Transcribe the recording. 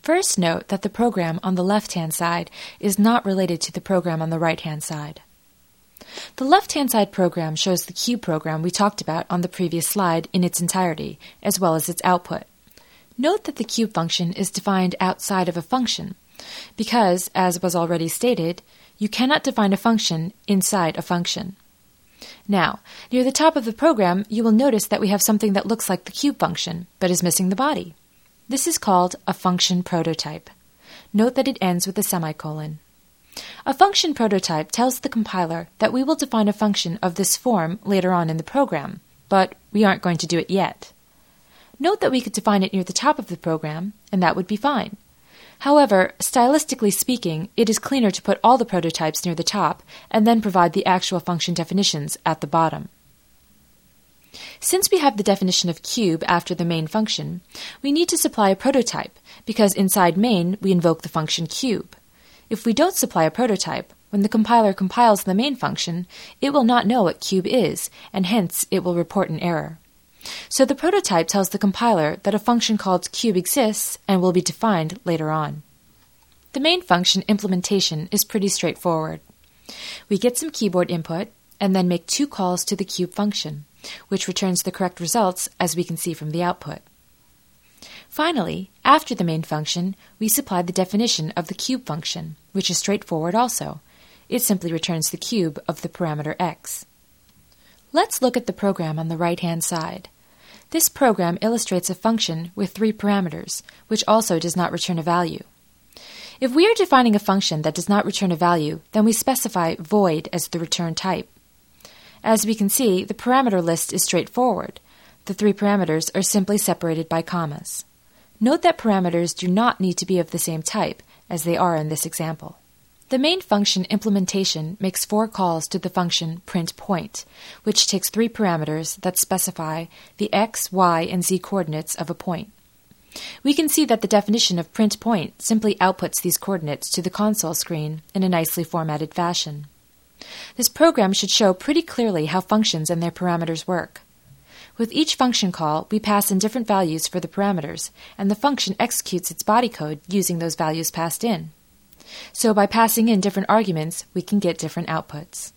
First, note that the program on the left-hand side is not related to the program on the right-hand side. The left-hand side program shows the cube program we talked about on the previous slide in its entirety, as well as its output. Note that the cube function is defined outside of a function, because, as was already stated, you cannot define a function inside a function. Now, near the top of the program, you will notice that we have something that looks like the cube function, but is missing the body. This is called a function prototype. Note that it ends with a semicolon. A function prototype tells the compiler that we will define a function of this form later on in the program, but we aren't going to do it yet. Note that we could define it near the top of the program, and that would be fine. However, stylistically speaking, it is cleaner to put all the prototypes near the top and then provide the actual function definitions at the bottom. Since we have the definition of cube after the main function, we need to supply a prototype, because inside main we invoke the function cube. If we don't supply a prototype, when the compiler compiles the main function, it will not know what cube is, and hence it will report an error. So the prototype tells the compiler that a function called cube exists and will be defined later on. The main function implementation is pretty straightforward. We get some keyboard input and then make two calls to the cube function, which returns the correct results as we can see from the output. Finally, after the main function, we supply the definition of the cube function, which is straightforward also. It simply returns the cube of the parameter x. Let's look at the program on the right-hand side. This program illustrates a function with 3 parameters, which also does not return a value. If we are defining a function that does not return a value, then we specify void as the return type. As we can see, the parameter list is straightforward. The 3 parameters are simply separated by commas. Note that parameters do not need to be of the same type, as they are in this example. The main function implementation makes 4 calls to the function printPoint, which takes 3 parameters that specify the x, y, and z coordinates of a point. We can see that the definition of printPoint simply outputs these coordinates to the console screen in a nicely formatted fashion. This program should show pretty clearly how functions and their parameters work. With each function call, we pass in different values for the parameters, and the function executes its body code using those values passed in. So by passing in different arguments, we can get different outputs.